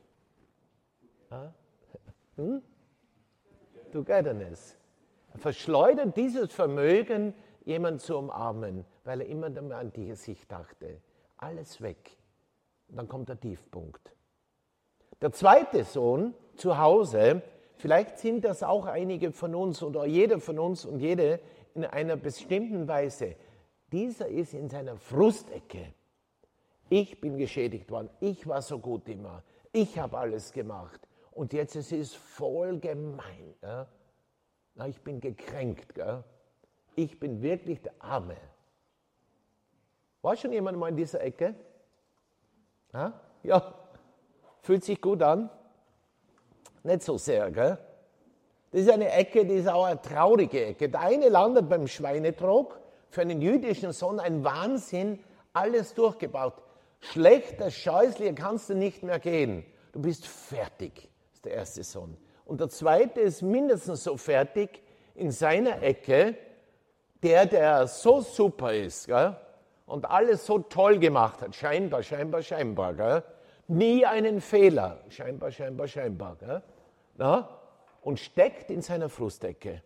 Togetherness. Er verschleudert dieses Vermögen, jemanden zu umarmen, weil er immer an sich dachte. Alles weg. Und dann kommt der Tiefpunkt. Der zweite Sohn zu Hause, vielleicht sind das auch einige von uns oder jeder von uns und jede in einer bestimmten Weise. Dieser ist in seiner Frustecke. Ich bin geschädigt worden, ich war so gut immer, ich habe alles gemacht und jetzt ist es voll gemein. Ja? Na, ich bin gekränkt, gell? Ich bin wirklich der Arme. War schon jemand mal in dieser Ecke? Ja, fühlt sich gut an? Nicht so sehr, gell? Das ist eine Ecke, die ist auch eine traurige Ecke. Der eine landet beim Schweinetrog, für einen jüdischen Sohn ein Wahnsinn, alles durchgebaut. Schlechter, scheußlicher kannst du nicht mehr gehen. Du bist fertig, das ist der erste Sohn. Und der zweite ist mindestens so fertig in seiner Ecke, der so super ist, gell? Und alles so toll gemacht hat, scheinbar, gell? Nie einen Fehler, scheinbar, gell? Na? Und steckt in seiner Frustecke.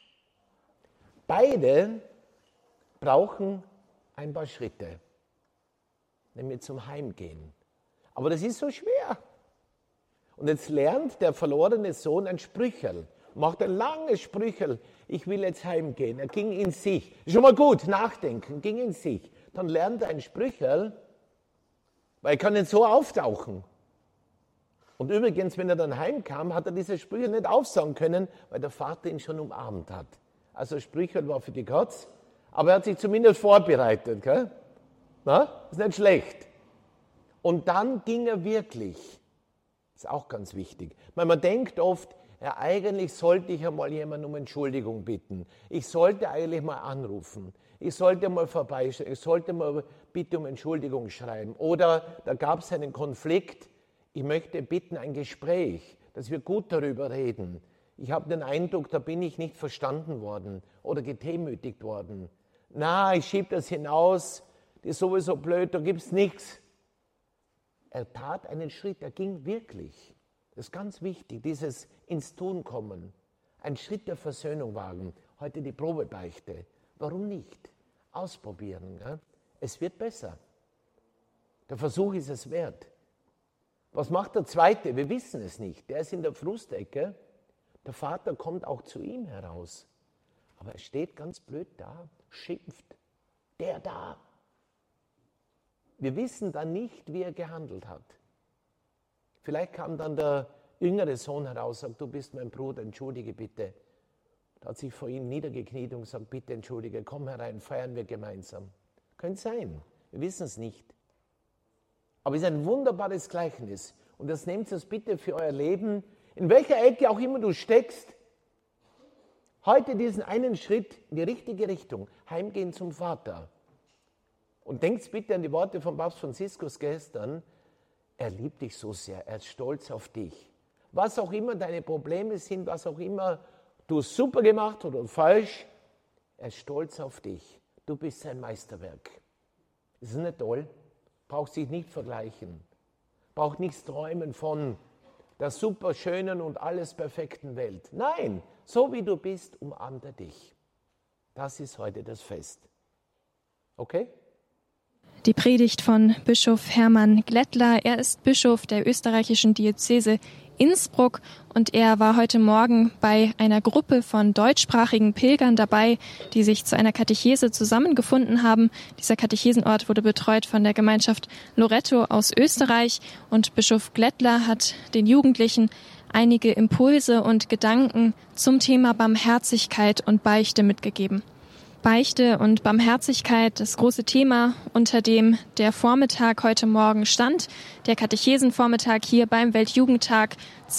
Beide brauchen ein paar Schritte, nämlich zum Heimgehen. Aber das ist so schwer. Und jetzt lernt der verlorene Sohn ein Sprücherl, macht ein langes Sprücherl, ich will jetzt heimgehen. Er ging in sich. Schon mal gut, nachdenken, ging in sich. Dann lernt er ein Sprücherl, weil er kann nicht so auftauchen. Und übrigens, wenn er dann heimkam, hat er diese Sprüche nicht aufsagen können, weil der Vater ihn schon umarmt hat. Also Sprücherl war für die Katz, aber er hat sich zumindest vorbereitet. Gell? Na? Ist nicht schlecht. Und dann ging er wirklich. Ist auch ganz wichtig. Weil man denkt oft, ja, eigentlich sollte ich einmal jemanden um Entschuldigung bitten. Ich sollte eigentlich mal anrufen. Ich sollte mal vorbeischauen. Ich sollte mal bitte um Entschuldigung schreiben. Oder da gab es einen Konflikt. Ich möchte bitten, ein Gespräch, dass wir gut darüber reden. Ich habe den Eindruck, da bin ich nicht verstanden worden oder gedemütigt worden. Na, ich schiebe das hinaus. Das ist sowieso blöd, da gibt es nichts. Er tat einen Schritt, er ging wirklich. Das ist ganz wichtig, dieses ins Tun kommen. Ein Schritt der Versöhnung wagen. Heute die Probebeichte. Warum nicht? Ausprobieren. Ja? Es wird besser. Der Versuch ist es wert. Was macht der Zweite? Wir wissen es nicht. Der ist in der Frustecke. Der Vater kommt auch zu ihm heraus. Aber er steht ganz blöd da, schimpft. Der da. Wir wissen dann nicht, wie er gehandelt hat. Vielleicht kam dann der jüngere Sohn heraus und sagt, du bist mein Bruder, entschuldige bitte. Er hat sich vor ihm niedergekniet und gesagt, bitte entschuldige, komm herein, feiern wir gemeinsam. Könnte sein, wir wissen es nicht. Aber es ist ein wunderbares Gleichnis. Und das nehmt es bitte für euer Leben, in welcher Ecke auch immer du steckst, heute diesen einen Schritt in die richtige Richtung, heimgehen zum Vater. Und denkt bitte an die Worte von Papst Franziskus gestern, er liebt dich so sehr, er ist stolz auf dich. Was auch immer deine Probleme sind, was auch immer du super gemacht oder falsch, er ist stolz auf dich. Du bist sein Meisterwerk. Ist das nicht toll? Braucht sich nicht vergleichen. Braucht nichts träumen von der super schönen und alles perfekten Welt. Nein, so wie du bist, umarmt er dich. Das ist heute das Fest. Okay? Die Predigt von Bischof Hermann Glättler. Er ist Bischof der österreichischen Diözese Innsbruck und er war heute Morgen bei einer Gruppe von deutschsprachigen Pilgern dabei, die sich zu einer Katechese zusammengefunden haben. Dieser Katechesenort wurde betreut von der Gemeinschaft Loretto aus Österreich und Bischof Glättler hat den Jugendlichen einige Impulse und Gedanken zum Thema Barmherzigkeit und Beichte mitgegeben. Beichte und Barmherzigkeit, das große Thema, unter dem der Vormittag heute Morgen stand, der Katechesenvormittag hier beim Weltjugendtag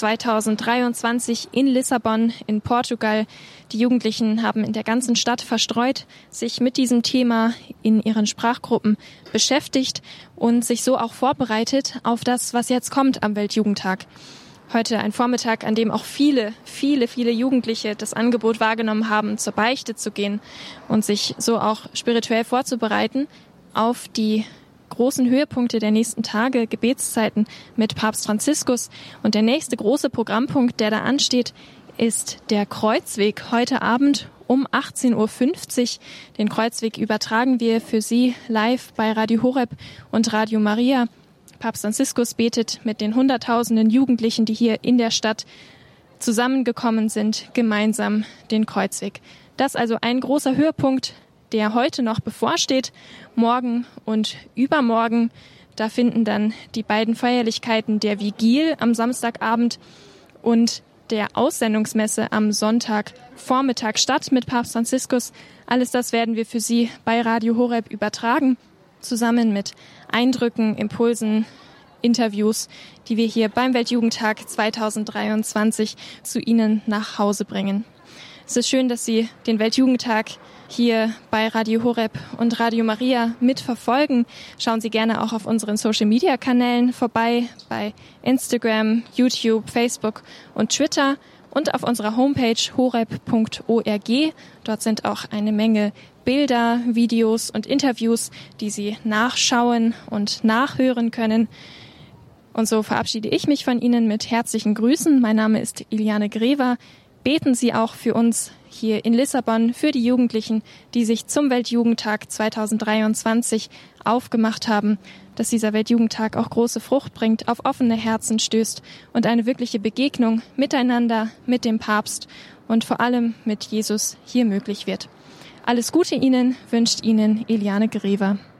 2023 in Lissabon in Portugal. Die Jugendlichen haben in der ganzen Stadt verstreut sich mit diesem Thema in ihren Sprachgruppen beschäftigt und sich so auch vorbereitet auf das, was jetzt kommt am Weltjugendtag. Heute ein Vormittag, an dem auch viele Jugendliche das Angebot wahrgenommen haben, zur Beichte zu gehen und sich so auch spirituell vorzubereiten auf die großen Höhepunkte der nächsten Tage, Gebetszeiten mit Papst Franziskus. Und der nächste große Programmpunkt, der da ansteht, ist der Kreuzweg heute Abend um 18.50 Uhr. Den Kreuzweg übertragen wir für Sie live bei Radio Horeb und Radio Maria. Papst Franziskus betet mit den Hunderttausenden Jugendlichen, die hier in der Stadt zusammengekommen sind, gemeinsam den Kreuzweg. Das ist also ein großer Höhepunkt, der heute noch bevorsteht. Morgen und übermorgen, da finden dann die beiden Feierlichkeiten der Vigil am Samstagabend und der Aussendungsmesse am Sonntagvormittag statt mit Papst Franziskus. Alles das werden wir für Sie bei Radio Horeb übertragen, zusammen mit Eindrücken, Impulsen, Interviews, die wir hier beim Weltjugendtag 2023 zu Ihnen nach Hause bringen. Es ist schön, dass Sie den Weltjugendtag hier bei Radio Horeb und Radio Maria mitverfolgen. Schauen Sie gerne auch auf unseren Social-Media-Kanälen vorbei, bei Instagram, YouTube, Facebook und Twitter und auf unserer Homepage horeb.org. Dort sind auch eine Menge Bilder, Videos und Interviews, die Sie nachschauen und nachhören können. Und so verabschiede ich mich von Ihnen mit herzlichen Grüßen. Mein Name ist Eliane Grever. Beten Sie auch für uns hier in Lissabon, für die Jugendlichen, die sich zum Weltjugendtag 2023 aufgemacht haben, dass dieser Weltjugendtag auch große Frucht bringt, auf offene Herzen stößt und eine wirkliche Begegnung miteinander, mit dem Papst und vor allem mit Jesus hier möglich wird. Alles Gute Ihnen wünscht Ihnen Eliane Grever.